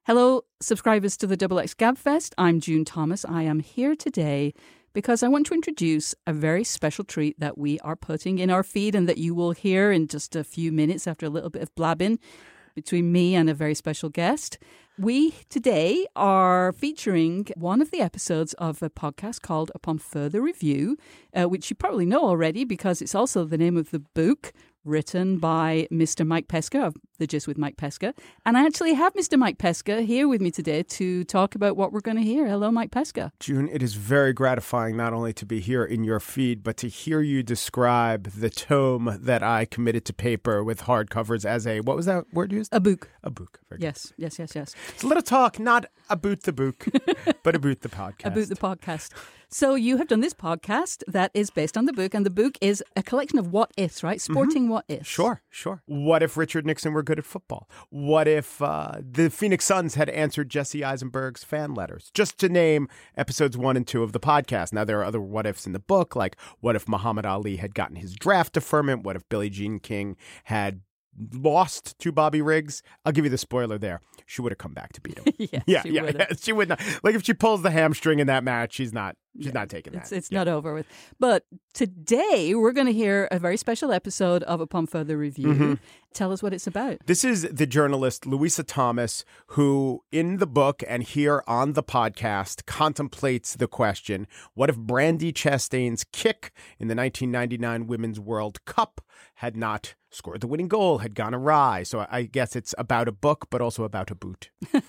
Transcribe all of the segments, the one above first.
Hello, subscribers to the XX Gabfest. I'm June Thomas. I am here today because I want to introduce a very special treat that we are putting in our feed and that you will hear in just a few minutes after a little bit of blabbing between me and a very special guest. We today are featuring one of the episodes of a podcast called Upon Further Review, which you probably know already because it's also the name of the book written by Mr. Mike Pesca of The Gist with Mike Pesca. And I actually have Mr. Mike Pesca here with me today to talk about what we're going to hear. Hello, Mike Pesca. June, it is very gratifying not only to be here in your feed, but to hear you describe the tome that I committed to paper with hardcovers as a, what was that word used? A book. A book. Very Yes. So let us talk not about the book, but about the podcast. About the podcast. So you have done this podcast that is based on the book, and the book is a collection of what-ifs, right? Sporting what-ifs. Sure. What if Richard Nixon were good at football? What if the Phoenix Suns had answered Jesse Eisenberg's fan letters? Just to name episodes 1 and 2 of the podcast. Now, there are other what-ifs in the book, like what if Muhammad Ali had gotten his draft deferment? What if Billie Jean King had lost to Bobby Riggs? I'll give you the spoiler there. She would have come back to beat him. Yeah, She would not. Like if she pulls the hamstring in that match, she's not taking that. It's not over with. But today we're going to hear a very special episode of Upon Further Review. Tell us what it's about. This is the journalist Louisa Thomas, who in the book and here on the podcast contemplates the question, what if Brandi Chastain's kick in the 1999 Women's World Cup had not scored the winning goal, had gone awry? So I guess it's about a book, but also about a boot.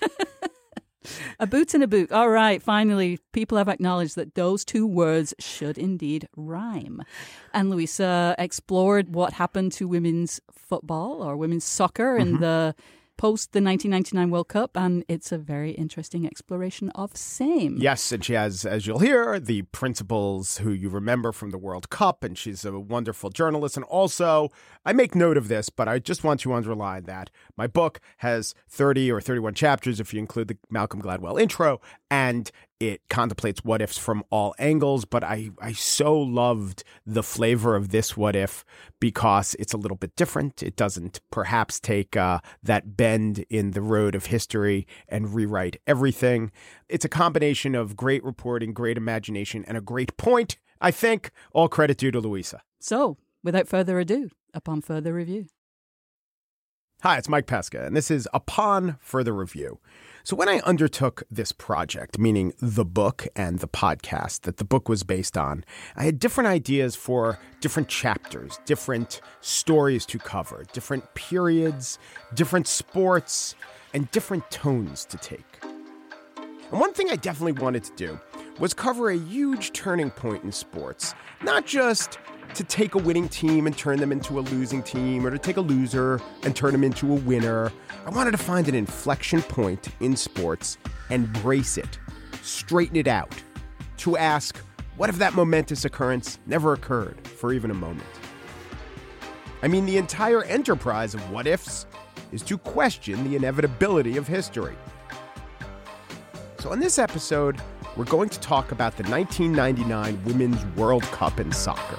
A boot and a book. All right, finally, people have acknowledged that those two words should indeed rhyme. And Louisa explored what happened to women's football or women's soccer in the post the 1999 World Cup, and it's a very interesting exploration of same. Yes, and she has, as you'll hear, the principals who you remember from the World Cup, and she's a wonderful journalist. And also, I make note of this, but I just want to underline that my book has 30 or 31 chapters if you include the Malcolm Gladwell intro, and it contemplates what-ifs from all angles, but I so loved the flavor of this what-if because it's a little bit different. It doesn't perhaps take that bend in the road of history and rewrite everything. It's a combination of great reporting, great imagination, and a great point. I think all credit due to Louisa. So, without further ado, Upon Further Review. Hi, it's Mike Pesca, and this is Upon Further Review. So when I undertook this project, meaning the book and the podcast that the book was based on, I had different ideas for different chapters, different stories to cover, different periods, different sports, and different tones to take. And one thing I definitely wanted to do was cover a huge turning point in sports, not just to take a winning team and turn them into a losing team, or to take a loser and turn them into a winner. I wanted to find an inflection point in sports and brace it, straighten it out, to ask, what if that momentous occurrence never occurred for even a moment? I mean, the entire enterprise of what ifs is to question the inevitability of history. So in this episode, we're going to talk about the 1999 Women's World Cup in soccer.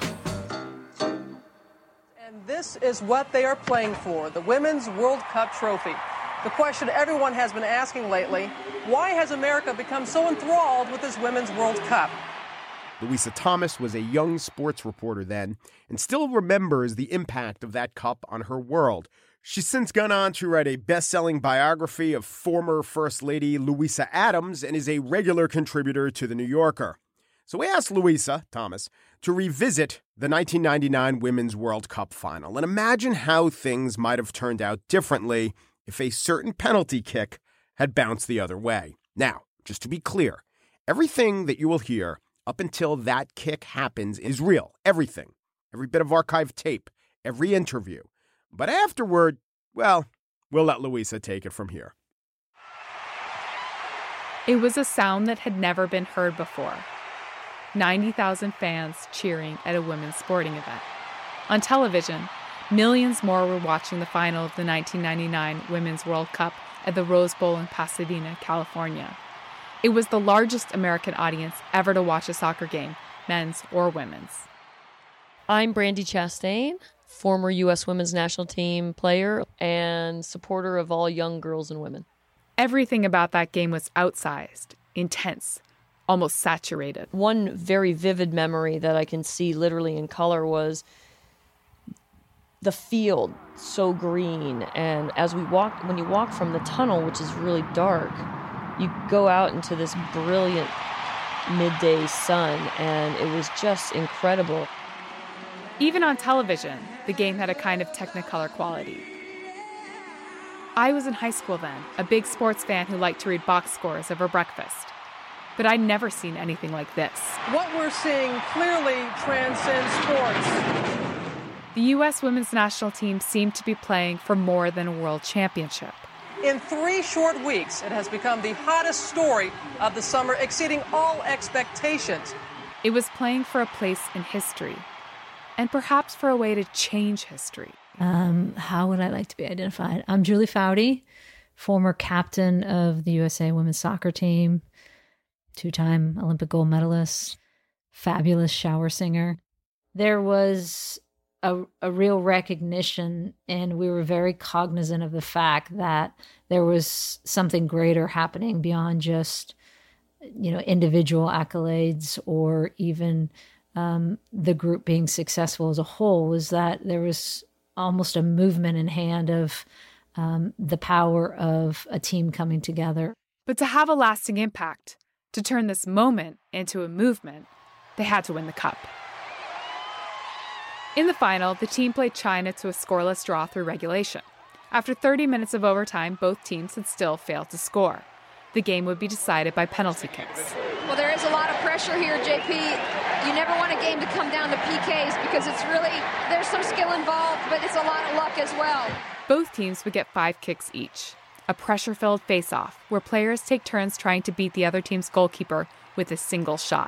This is what they are playing for, the Women's World Cup trophy. The question everyone has been asking lately, why has America become so enthralled with this Women's World Cup? Louisa Thomas was a young sports reporter then and still remembers the impact of that cup on her world. She's since gone on to write a best-selling biography of former First Lady Louisa Adams and is a regular contributor to The New Yorker. So we asked Louisa Thomas to revisit the 1999 Women's World Cup final and imagine how things might have turned out differently if a certain penalty kick had bounced the other way. Now, just to be clear, everything that you will hear up until that kick happens is real. Everything. Every bit of archived tape. Every interview. But afterward, well, we'll let Louisa take it from here. It was a sound that had never been heard before. 90,000 fans cheering at a women's sporting event. On television, millions more were watching the final of the 1999 Women's World Cup at the Rose Bowl in Pasadena, California. It was the largest American audience ever to watch a soccer game, men's or women's. I'm Brandi Chastain, former U.S. Women's National Team player and supporter of all young girls and women. Everything about that game was outsized, intense, almost saturated. One very vivid memory that I can see literally in color was the field, so green. And when you walk from the tunnel, which is really dark, you go out into this brilliant midday sun, and it was just incredible. Even on television, the game had a kind of Technicolor quality. I was in high school then, a big sports fan who liked to read box scores over breakfast. But I'd never seen anything like this. What we're seeing clearly transcends sports. The U.S. women's national team seemed to be playing for more than a world championship. In 3 short weeks, it has become the hottest story of the summer, exceeding all expectations. It was playing for a place in history, and perhaps for a way to change history. How would I like to be identified? I'm Julie Foudy, former captain of the USA women's soccer team, 2-time Olympic gold medalist, fabulous shower singer. There was a real recognition, and we were very cognizant of the fact that there was something greater happening beyond just, individual accolades or even the group being successful as a whole. Was that there was almost a movement in hand of the power of a team coming together. But to have a lasting impact, to turn this moment into a movement, they had to win the cup. In the final, the team played China to a scoreless draw through regulation. After 30 minutes of overtime, both teams had still failed to score. The game would be decided by penalty kicks. Well, there is a lot of pressure here, JP. You never want a game to come down to PKs because there's some skill involved, but it's a lot of luck as well. Both teams would get 5 kicks each, a pressure-filled face-off where players take turns trying to beat the other team's goalkeeper with a single shot.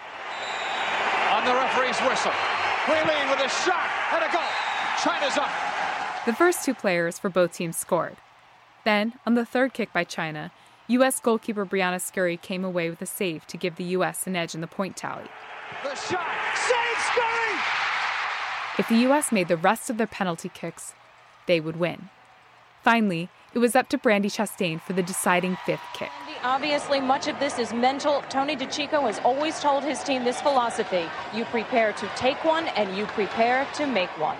On the referee's whistle, Huilin with a shot and a goal. China's up. The first 2 players for both teams scored. Then, on the third kick by China, U.S. goalkeeper Brianna Scurry came away with a save to give the U.S. an edge in the point tally. The shot, save Scurry! If the U.S. made the rest of their penalty kicks, they would win. Finally, it was up to Brandi Chastain for the deciding 5th kick. Obviously, much of this is mental. Tony DiCicco has always told his team this philosophy. You prepare to take one, and you prepare to make one.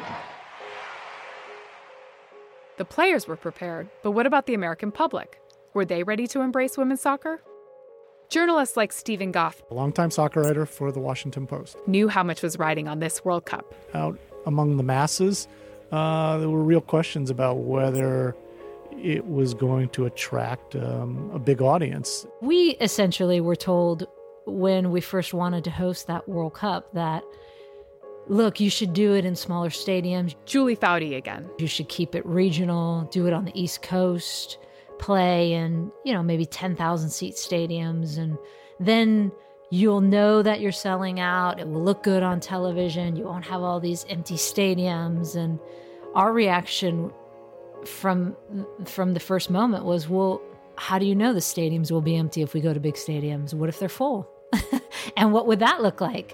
The players were prepared, but what about the American public? Were they ready to embrace women's soccer? Journalists like Stephen Goff, a longtime soccer writer for the Washington Post, knew how much was riding on this World Cup. Out among the masses, there were real questions about whether it was going to attract a big audience. We essentially were told when we first wanted to host that World Cup that, look, you should do it in smaller stadiums. Julie Foudy again. You should keep it regional, do it on the East Coast, play in, maybe 10,000 seat stadiums, and then you'll know that you're selling out. It will look good on television. You won't have all these empty stadiums. And our reaction from the first moment was, well, how do you know the stadiums will be empty if we go to big stadiums? What if they're full? And what would that look like?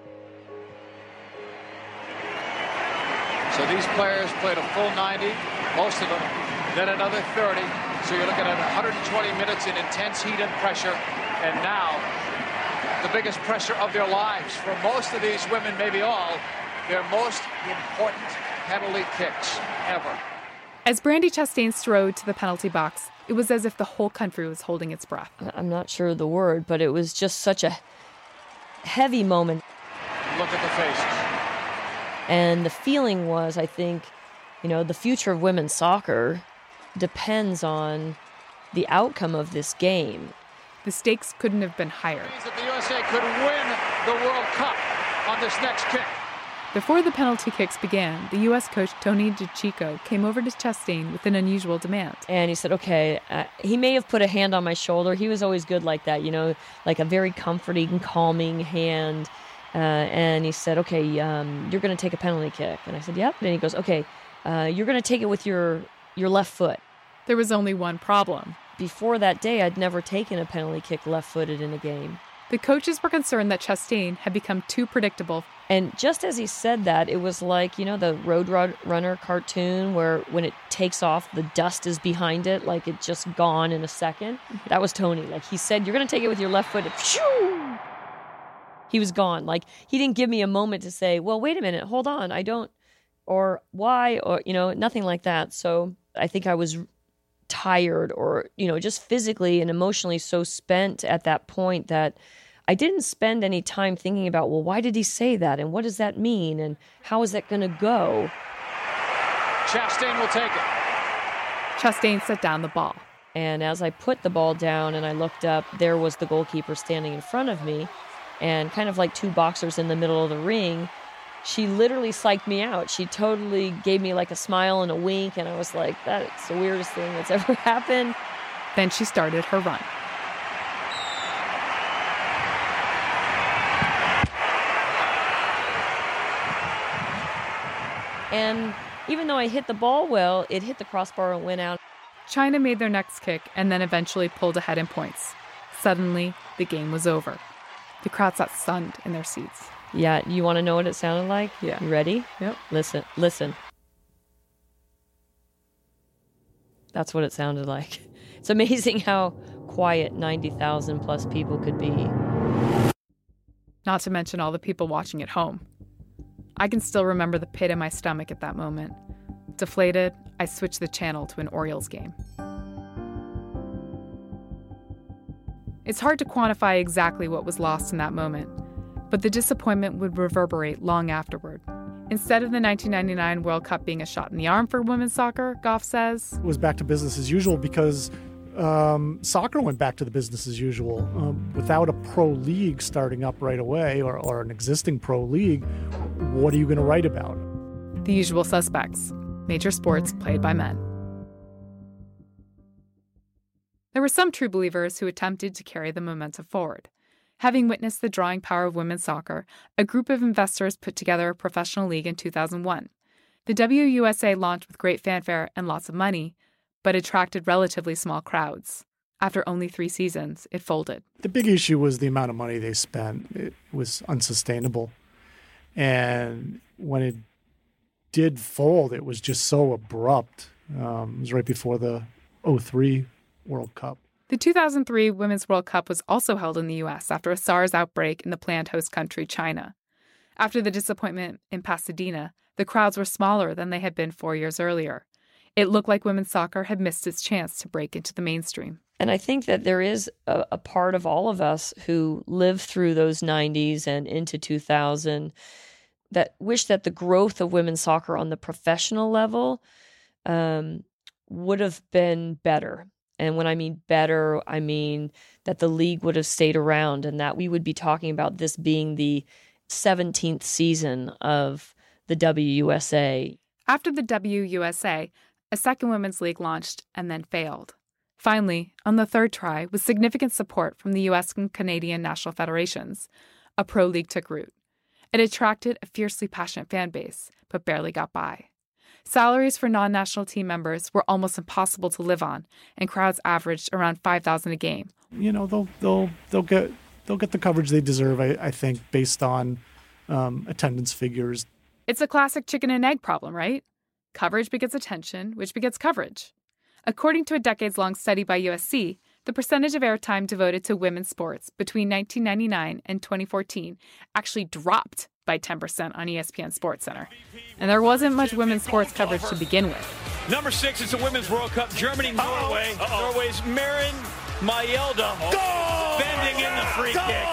So these players played a full 90, most of them, then another 30. So you're looking at 120 minutes in intense heat and pressure. And now, the biggest pressure of their lives. For most of these women, maybe all, their most important penalty kicks ever. As Brandi Chastain strode to the penalty box, it was as if the whole country was holding its breath. I'm not sure of the word, but it was just such a heavy moment. Look at the faces. And the feeling was, I think, the future of women's soccer depends on the outcome of this game. The stakes couldn't have been higher. It means that the USA could win the World Cup on this next kick. Before the penalty kicks began, the U.S. coach Tony DiCicco came over to Chastain with an unusual demand. And he said, okay, he may have put a hand on my shoulder. He was always good like that, like a very comforting, calming hand. And he said, okay, you're going to take a penalty kick. And I said, yep. And he goes, okay, you're going to take it with your left foot. There was only one problem. Before that day, I'd never taken a penalty kick left-footed in a game. The coaches were concerned that Chastain had become too predictable. And just as he said that, it was like, the Road Runner cartoon where when it takes off, the dust is behind it, like it's just gone in a second. That was Tony. Like he said, you're going to take it with your left foot. And he was gone. Like he didn't give me a moment to say, well, wait a minute, hold on, I don't, or why, or, nothing like that. So I think I was tired or, just physically and emotionally so spent at that point that I didn't spend any time thinking about, well, why did he say that? And what does that mean? And how is that going to go? Chastain will take it. Chastain set down the ball. And as I put the ball down and I looked up, there was the goalkeeper standing in front of me. And kind of like two boxers in the middle of the ring, she literally psyched me out. She totally gave me like a smile and a wink. And I was like, that's the weirdest thing that's ever happened. Then she started her run. And even though I hit the ball well, it hit the crossbar and went out. China made their next kick and then eventually pulled ahead in points. Suddenly, the game was over. The crowd sat stunned in their seats. Yeah, you want to know what it sounded like? Yeah. You ready? Yep. Listen. That's what it sounded like. It's amazing how quiet 90,000 plus people could be. Not to mention all the people watching at home. I can still remember the pit in my stomach at that moment. Deflated, I switched the channel to an Orioles game. It's hard to quantify exactly what was lost in that moment, but the disappointment would reverberate long afterward. Instead of the 1999 World Cup being a shot in the arm for women's soccer, Goff says, it was back to business as usual because soccer went back to the business as usual. Without a pro league starting up right away or an existing pro league, what are you going to write about? The usual suspects, major sports played by men. There were some true believers who attempted to carry the momentum forward. Having witnessed the drawing power of women's soccer, a group of investors put together a professional league in 2001. The WUSA launched with great fanfare and lots of money, but attracted relatively small crowds. After only 3 seasons, it folded. The big issue was the amount of money they spent. It was unsustainable. And when it did fold, it was just so abrupt. It was right before the 2003 World Cup. The 2003 Women's World Cup was also held in the U.S. after a SARS outbreak in the planned host country, China. After the disappointment in Pasadena, the crowds were smaller than they had been 4 years earlier. It looked like women's soccer had missed its chance to break into the mainstream. And I think that there is a part of all of us who lived through those 90s and into 2000 that wish that the growth of women's soccer on the professional level would have been better. And when I mean better, I mean that the league would have stayed around and that we would be talking about this being the 17th season of the WUSA. After the WUSA, a second women's league launched and then failed. Finally, on the third try, with significant support from the U.S. and Canadian national federations, a pro league took root. It attracted a fiercely passionate fan base, but barely got by. Salaries for non-national team members were almost impossible to live on, and crowds averaged around 5,000 a game. They'll get the coverage they deserve, I think, based on attendance figures. It's a classic chicken and egg problem, right? Coverage begets attention, which begets coverage. According to a decades-long study by USC, the percentage of airtime devoted to women's sports between 1999 and 2014 actually dropped by 10% on ESPN SportsCenter. And there wasn't much women's sports coverage to begin with. Number 6, it's the Women's World Cup. Germany, Norway. Norway's Maren Majelda. Goal! Bending in the free kick.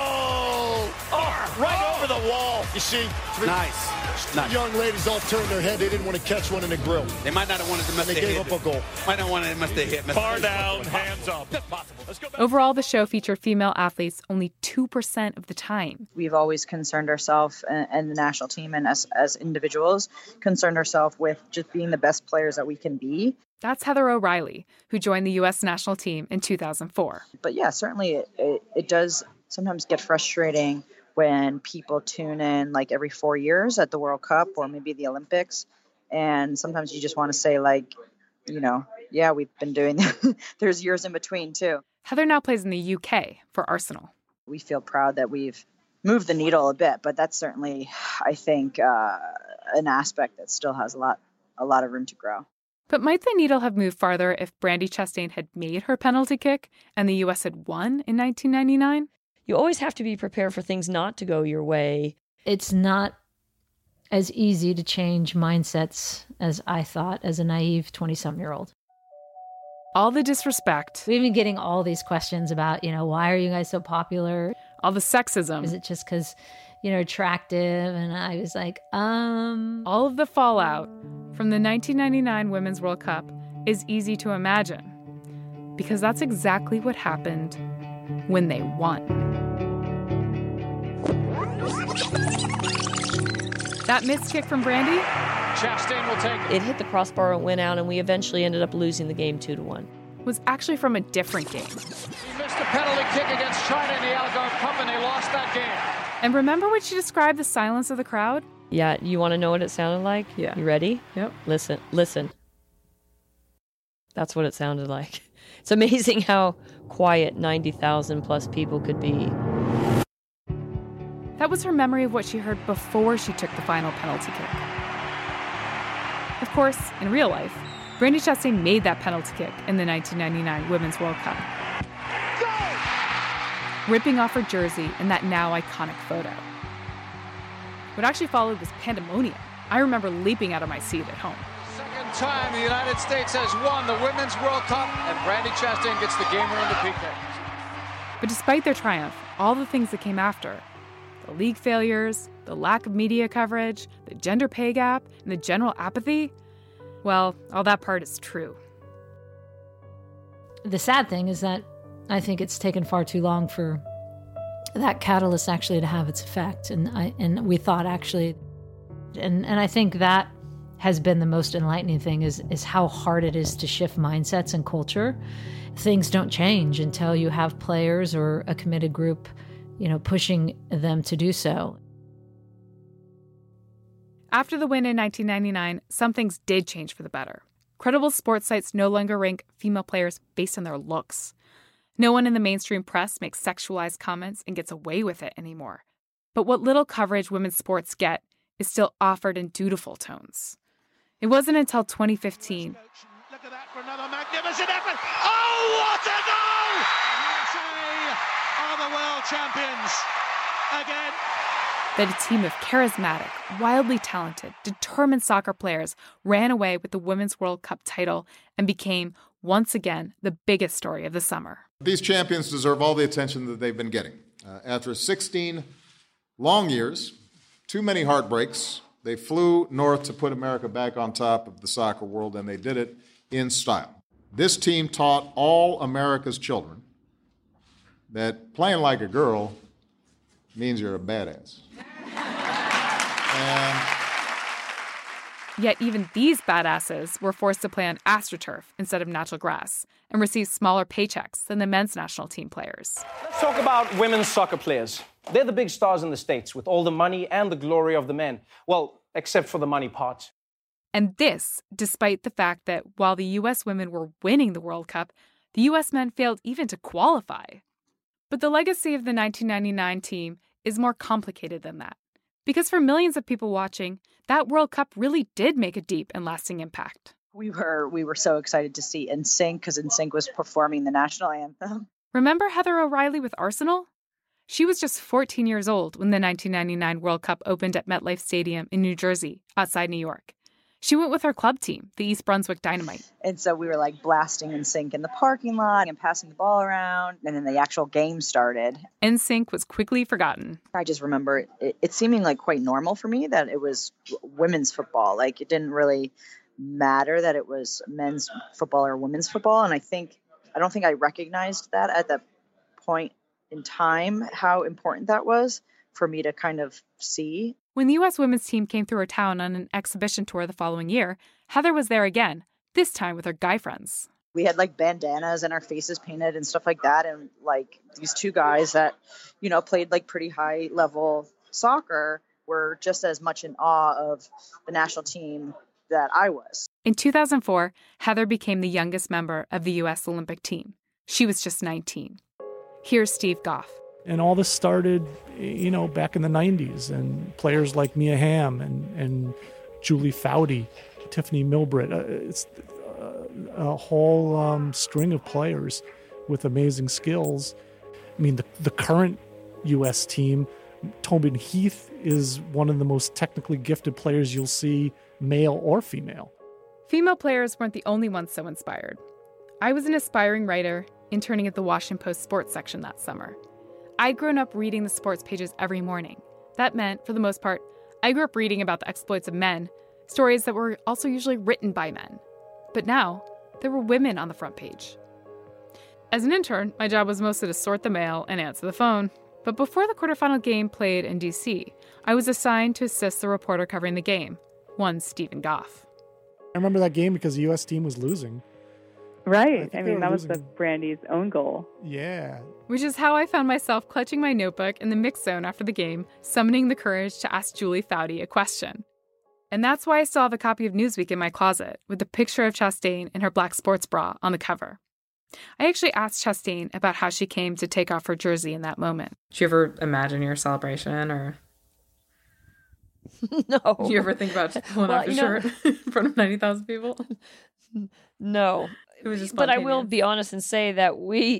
Right over the wall. You see, nice. Young ladies all turned their head. They didn't want to catch one in the grill. They might not have wanted to miss the hit. They gave up a goal. Might not want to miss the hit. Far down, hands up. That's possible. Let's go back. Overall, the show featured female athletes only 2% of the time. We've always concerned ourselves and the national team and as individuals concerned ourselves with just being the best players that we can be. That's Heather O'Reilly, who joined the U.S. national team in 2004. But yeah, certainly it does sometimes get frustrating when people tune in like every 4 years at the World Cup or maybe the Olympics. And sometimes you just want to say yeah, we've been doing There's years in between too. Heather now plays in the UK for Arsenal. We feel proud that we've moved the needle a bit, but that's certainly, I think, an aspect that still has a lot of room to grow. But might the needle have moved farther if Brandi Chastain had made her penalty kick and the U.S. had won in 1999? You always have to be prepared for things not to go your way. It's not as easy to change mindsets as I thought as a naive 20-something-year-old. All the disrespect. We've been getting all these questions about, why are you guys so popular? All the sexism. Is it just because, attractive? And I was like, All of the fallout from the 1999 Women's World Cup is easy to imagine, because that's exactly what happened when they won. That missed kick from Brandi? Chastain will take it. It hit the crossbar and went out, and we eventually ended up losing the game 2-1. Was actually from a different game. He missed a penalty kick against China in the Algarve Cup, and they lost that game. And remember when she described the silence of the crowd? Yeah, you want to know what it sounded like? Yeah. You ready? Yep. Listen. That's what it sounded like. It's amazing how quiet 90,000 plus people could be. That was her memory of what she heard before she took the final penalty kick. Of course, in real life, Brandi Chastain made that penalty kick in the 1999 Women's World Cup, ripping off her jersey in that now iconic photo. What actually followed was pandemonium. I remember leaping out of my seat at home. Second time the United States has won the Women's World Cup, and Brandi Chastain gets the game winner to PK. But despite their triumph, all the things that came after, the league failures, the lack of media coverage, the gender pay gap, and the general apathy, well, all that part is true. The sad thing is that I think it's taken far too long for that catalyst actually to have its effect. And we thought actually, and I think that has been the most enlightening thing is how hard it is to shift mindsets and culture. Things don't change until you have players or a committed group, pushing them to do so. After the win in 1999, some things did change for the better. Credible sports sites no longer rank female players based on their looks. No one in the mainstream press makes sexualized comments and gets away with it anymore. But what little coverage women's sports get is still offered in dutiful tones. It wasn't until 2015. Look at that for another magnificent effort. Oh, what a goal! USA are the world champions again. That a team of charismatic, wildly talented, determined soccer players ran away with the Women's World Cup title and became, once again, the biggest story of the summer. These champions deserve all the attention that they've been getting. After 16 long years, too many heartbreaks, they flew north to put America back on top of the soccer world, and they did it in style. This team taught all America's children that playing like a girl means you're a badass. Yet even these badasses were forced to play on AstroTurf instead of natural grass and receive smaller paychecks than the men's national team players. Let's talk about women's soccer players. They're the big stars in the States with all the money and the glory of the men. Well, except for the money part. And this, despite the fact that while the U.S. women were winning the World Cup, the U.S. men failed even to qualify. But the legacy of the 1999 team is more complicated than that. Because for millions of people watching, that World Cup really did make a deep and lasting impact. We were so excited to see NSYNC because NSYNC was performing the national anthem. Remember Heather O'Reilly with Arsenal? She was just 14 years old when the 1999 World Cup opened at MetLife Stadium in New Jersey, outside New York. She went with her club team, the East Brunswick Dynamite. And so we were like blasting NSYNC in the parking lot and passing the ball around. And then the actual game started. NSYNC was quickly forgotten. I just remember it seeming like quite normal for me that it was women's football. Like it didn't really matter that it was men's football or women's football. And I don't think I recognized that at that point in time, how important that was for me to kind of see. When the U.S. women's team came through her town on an exhibition tour the following year, Heather was there again, this time with her guy friends. We had like bandanas and our faces painted and stuff like that. And like these two guys that, played like pretty high level soccer were just as much in awe of the national team that I was. In 2004, Heather became the youngest member of the U.S. Olympic team. She was just 19. Here's Steve Goff. And all this started, back in the 90s, and players like Mia Hamm and Julie Foudy, Tiffany Milbritt. It's a whole string of players with amazing skills. I mean, the current U.S. team, Tobin Heath is one of the most technically gifted players you'll see, male or female. Female players weren't the only ones so inspired. I was an aspiring writer interning at the Washington Post sports section that summer. I'd grown up reading the sports pages every morning. That meant, for the most part, I grew up reading about the exploits of men, stories that were also usually written by men. But now, there were women on the front page. As an intern, my job was mostly to sort the mail and answer the phone. But before the quarterfinal game played in D.C., I was assigned to assist the reporter covering the game, one Stephen Goff. I remember that game because the U.S. team was losing. Right. I mean, that was Brandy's own goal. Yeah. Which is how I found myself clutching my notebook in the mix zone after the game, summoning the courage to ask Julie Foudy a question. And that's why I still have a copy of Newsweek in my closet, with a picture of Chastain in her black sports bra on the cover. I actually asked Chastain about how she came to take off her jersey in that moment. Did you ever imagine your celebration, or? No. Did you ever think about pulling off your shirt in front of 90,000 people? No. It was just but I will be honest and say that we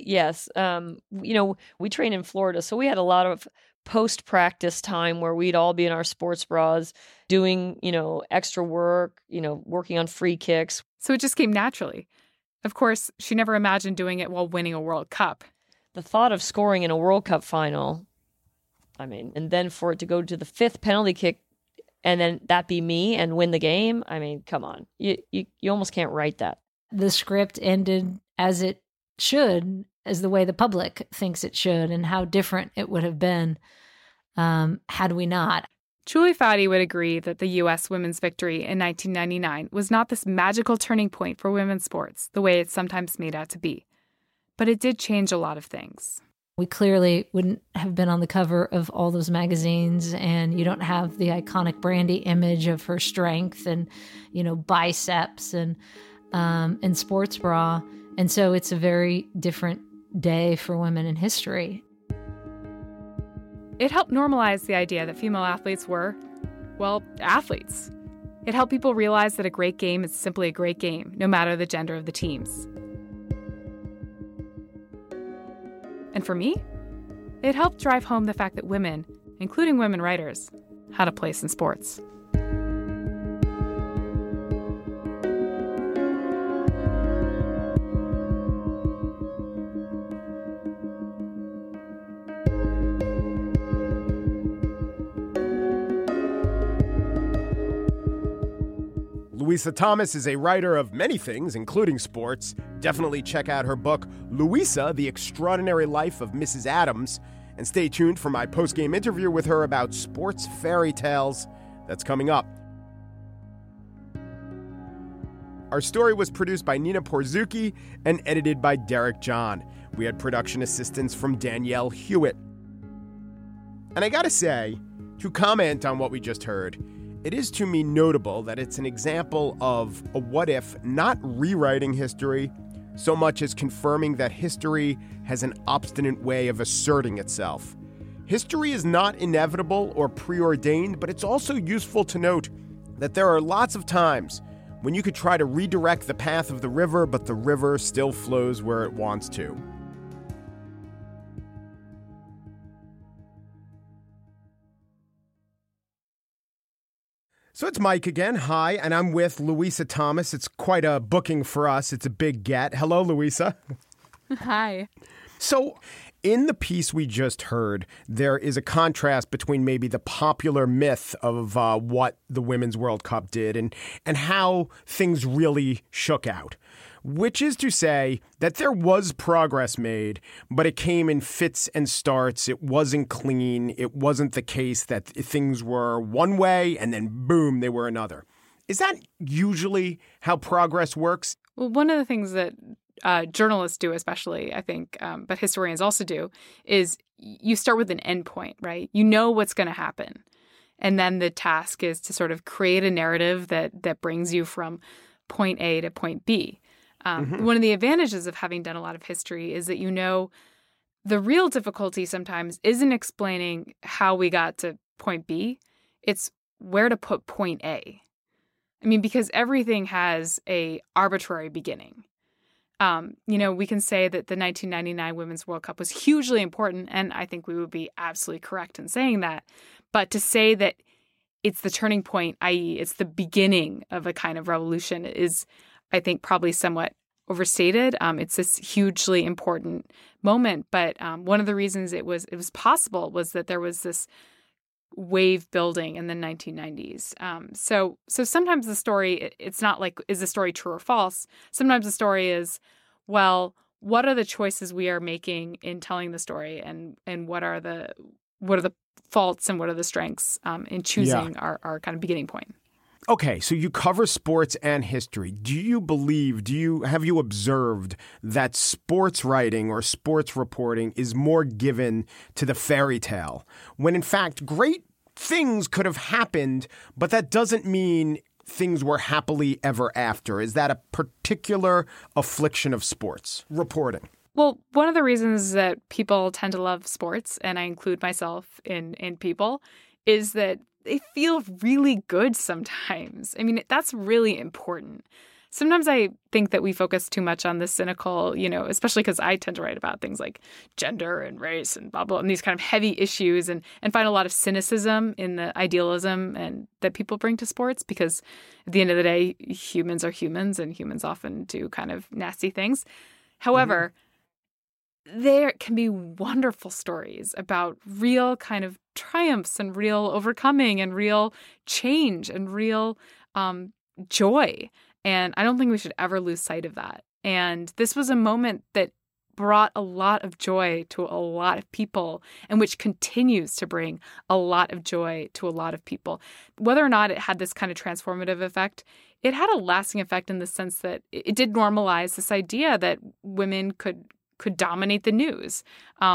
train in Florida, so we had a lot of post-practice time where we'd all be in our sports bras doing, extra work, working on free kicks. So it just came naturally. Of course, she never imagined doing it while winning a World Cup. The thought of scoring in a World Cup final, and then for it to go to the fifth penalty kick and then that be me and win the game, come on. You almost can't write that. The script ended as it should, as the way the public thinks it should, and how different it would have been had we not. Julie Foudy would agree that the U.S. women's victory in 1999 was not this magical turning point for women's sports, the way it's sometimes made out to be. But it did change a lot of things. We clearly wouldn't have been on the cover of all those magazines, and you don't have the iconic Brandy image of her strength and, biceps and sports bra. And so it's a very different day for women in history. It helped normalize the idea that female athletes were, athletes. It helped people realize that a great game is simply a great game, no matter the gender of the teams. And for me, it helped drive home the fact that women, including women writers, had a place in sports. Louisa Thomas is a writer of many things, including sports. Definitely check out her book, Louisa, The Extraordinary Life of Mrs. Adams, and stay tuned for my post-game interview with her about sports fairy tales that's coming up. Our story was produced by Nina Porzuki and edited by Derek John. We had production assistance from Danielle Hewitt. And I gotta say, to comment on what we just heard, it is to me notable that it's an example of a what if not rewriting history so much as confirming that history has an obstinate way of asserting itself. History is not inevitable or preordained, but it's also useful to note that there are lots of times when you could try to redirect the path of the river, but the river still flows where it wants to. So it's Mike again. Hi, and I'm with Louisa Thomas. It's quite a booking for us. It's a big get. Hello, Louisa. Hi. So in the piece we just heard, there is a contrast between maybe the popular myth of what the Women's World Cup did and how things really shook out. Which is to say that there was progress made, but it came in fits and starts. It wasn't clean. It wasn't the case that things were one way and then boom, they were another. Is that usually how progress works? Well, one of the things that journalists do, especially, I think, but historians also do, is you start with an endpoint, right? You know what's going to happen. And then the task is to sort of create a narrative that brings you from point A to point B. One of the advantages of having done a lot of history is that you know The real difficulty sometimes isn't explaining how we got to point B. It's where to put point A. I mean, because everything has a arbitrary beginning. We can say that the 1999 Women's World Cup was hugely important, and I think we would be absolutely correct in saying that. But to say that it's the turning point, i.e. it's the beginning of a kind of revolution, is, I think, probably somewhat overstated. It's this hugely important moment. But one of the reasons it was possible was that there was this wave building in the 1990s. So sometimes the story, it's not like, is the story true or false? Sometimes the story is, well, what are the choices we are making in telling the story, and what are the faults and what are the strengths in choosing our kind of beginning point? Okay, so you cover sports and history. Have you observed that sports writing or sports reporting is more given to the fairy tale, when in fact great things could have happened, but that doesn't mean things were happily ever after? Is that a particular affliction of sports reporting? Well, one of the reasons that people tend to love sports, and I include myself in people, is that they feel really good sometimes. I mean, that's really important. Sometimes I think that we focus too much on the cynical, especially because I tend to write about things like gender and race and blah, blah, and these kind of heavy issues, and find a lot of cynicism in the idealism and that people bring to sports, because at the end of the day, humans are humans, and humans often do kind of nasty things. However, there can be wonderful stories about real kind of triumphs and real overcoming and real change and real joy. And I don't think we should ever lose sight of that. And this was a moment that brought a lot of joy to a lot of people, and which continues to bring a lot of joy to a lot of people. Whether or not it had this kind of transformative effect, it had a lasting effect in the sense that it did normalize this idea that women could dominate the news.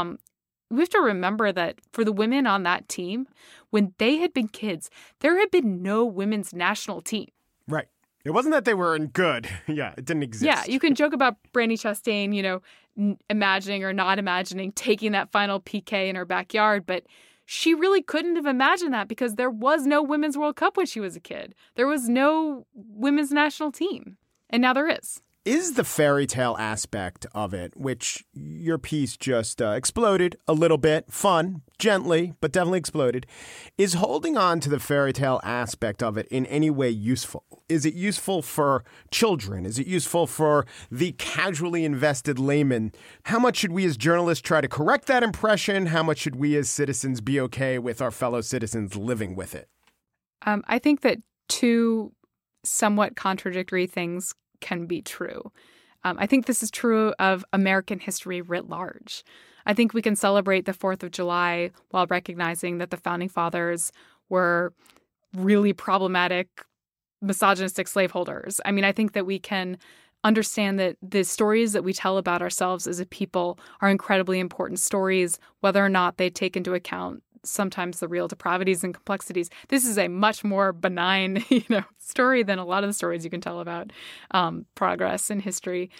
We have to remember that for the women on that team, when they had been kids, there had been no women's national team. Right. It wasn't that they weren't good. Yeah, it didn't exist. Yeah, you can joke about Brandi Chastain, imagining or not imagining taking that final PK in her backyard, but she really couldn't have imagined that because there was no Women's World Cup when she was a kid. There was no women's national team, and now there is. Is the fairy tale aspect of it, which your piece just exploded a little bit, fun, gently, but definitely exploded, is holding on to the fairy tale aspect of it in any way useful? Is it useful for children? Is it useful for the casually invested layman? How much should we as journalists try to correct that impression? How much should we as citizens be okay with our fellow citizens living with it? I think that two somewhat contradictory things can be true. I think this is true of American history writ large. I think we can celebrate the 4th of July while recognizing that the Founding Fathers were really problematic, misogynistic slaveholders. I mean, I think that we can understand that the stories that we tell about ourselves as a people are incredibly important stories, whether or not they take into account sometimes the real depravities and complexities. This is a much more benign, story than a lot of the stories you can tell about progress in history.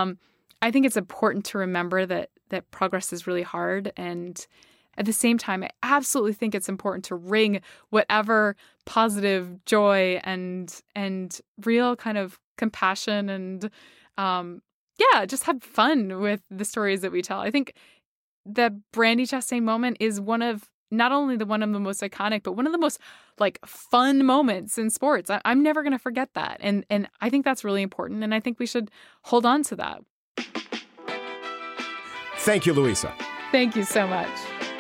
I think it's important to remember that progress is really hard, and at the same time, I absolutely think it's important to wring whatever positive joy and real kind of compassion and just have fun with the stories that we tell. I think the Brandi Chastain moment is not only one of the most iconic, but one of the most fun moments in sports. I'm never going to forget that. And I think that's really important. And I think we should hold on to that. Thank you, Louisa. Thank you so much.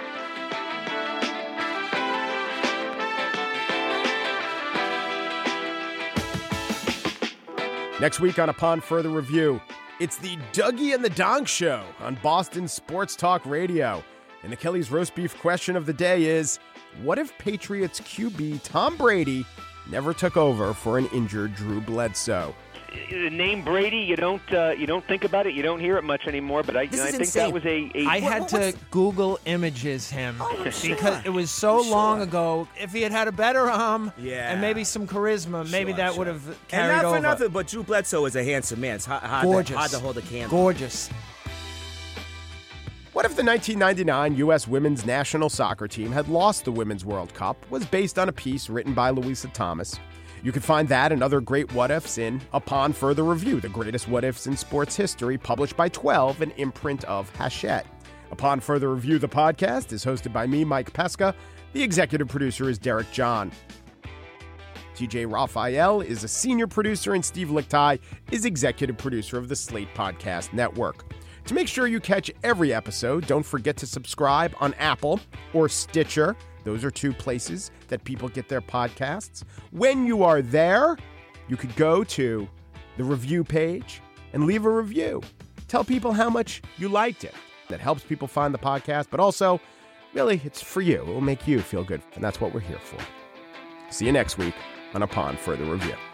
Next week on Upon Further Review, it's the Dougie and the Donk Show on Boston Sports Talk Radio. And the Kelly's roast beef question of the day is, what if Patriots QB Tom Brady never took over for an injured Drew Bledsoe? The name Brady, you don't think about it, you don't hear it much anymore. But I think insane. that was I had to Google images him because it was so long ago. If he had a better arm and maybe some charisma, maybe that would have carried over. And not for nothing, but Drew Bledsoe is a handsome man. It's hard Gorgeous. to hold a candle. Gorgeous. What If the 1999 U.S. Women's National Soccer Team Had Lost the Women's World Cup was based on a piece written by Louisa Thomas. You can find that and other great what-ifs in Upon Further Review, the greatest what-ifs in sports history, published by 12, an imprint of Hachette. Upon Further Review, the podcast, is hosted by me, Mike Pesca. The executive producer is Derek John. TJ Raphael is a senior producer, and Steve Lichtai is executive producer of the Slate Podcast Network. To make sure you catch every episode, don't forget to subscribe on Apple or Stitcher. Those are two places that people get their podcasts. When you are there, you could go to the review page and leave a review. Tell people how much you liked it. That helps people find the podcast, but also, really, it's for you. It will make you feel good, and that's what we're here for. See you next week on Upon Further Review.